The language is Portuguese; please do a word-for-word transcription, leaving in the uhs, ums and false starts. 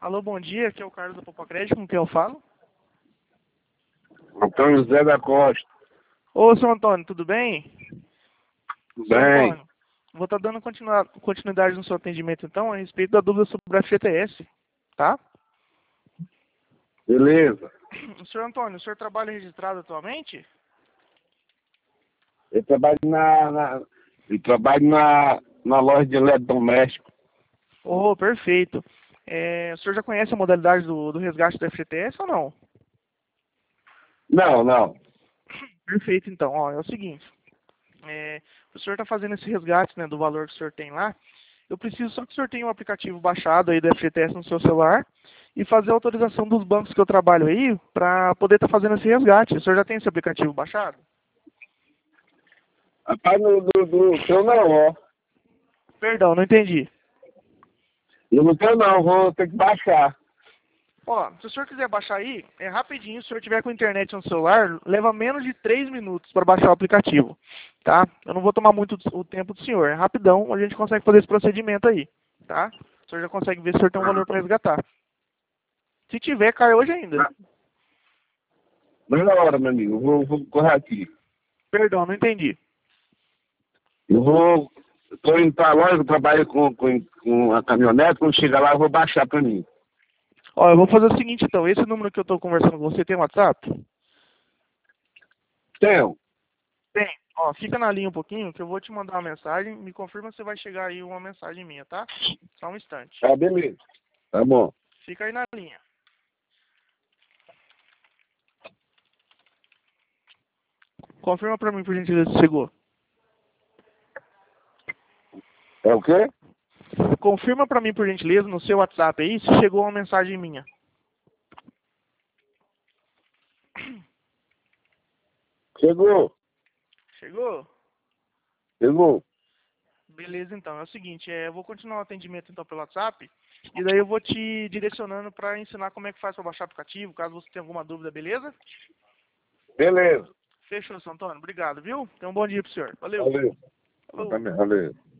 Alô, bom dia, aqui é o Carlos da Popacred, com quem eu falo? Antônio José da Costa. Ô, seu Antônio, tudo bem? Tudo Seu bem? Antônio, vou estar dando continua- continuidade no seu atendimento, então, a respeito da dúvida sobre a F G T S, tá? Beleza. Senhor Antônio, o senhor trabalha registrado atualmente? Eu trabalho na, na, eu trabalho na, na loja de eletrodoméstico. Oh, perfeito. É, o senhor já conhece a modalidade do, do resgate da F G T S ou não? Não, não. Perfeito, então. Ó, é o seguinte. É, o senhor está fazendo esse resgate, né, do valor que o senhor tem lá. Eu preciso só que o senhor tenha um aplicativo baixado aí da F G T S no seu celular e fazer a autorização dos bancos que eu trabalho aí para poder estar fazendo esse resgate. O senhor já tem esse aplicativo baixado? Rapaz, no, do, do seu não, ó. Perdão, não entendi. Eu não tenho não, vou ter que baixar. Ó, se o senhor quiser baixar aí, é rapidinho. Se o senhor tiver com internet no celular, leva menos de três minutos para baixar o aplicativo, tá? Eu não vou tomar muito o tempo do senhor. É rapidão, a gente consegue fazer esse procedimento aí, tá? O senhor já consegue ver se o senhor tem um valor para resgatar. Se tiver, cai hoje ainda. Mas na hora, meu amigo, eu vou, vou correr aqui. Perdão, não entendi. Eu vou, estou indo para a loja, eu trabalho com, com, com a caminhonete, quando chegar lá eu vou baixar para mim. Ó, eu vou fazer o seguinte então. Esse número que eu tô conversando com você tem WhatsApp? Tenho. Tem. Ó, fica na linha um pouquinho que eu vou te mandar uma mensagem. Me confirma se vai chegar aí uma mensagem minha, tá? Só um instante. Tá, beleza. Tá bom. Fica aí na linha. Confirma pra mim, por gentileza, se chegou. É o quê? Confirma pra mim, por gentileza, no seu WhatsApp aí, se chegou uma mensagem minha. Chegou. Chegou? Chegou. Beleza, então. É o seguinte, é, eu vou continuar o atendimento então pelo WhatsApp. E daí eu vou te direcionando pra ensinar como é que faz pra baixar o aplicativo, caso você tenha alguma dúvida, beleza? Beleza. Fechou, seu Antônio. Obrigado, viu? Tenha um bom dia pro senhor. Valeu. Valeu. Falou. Valeu.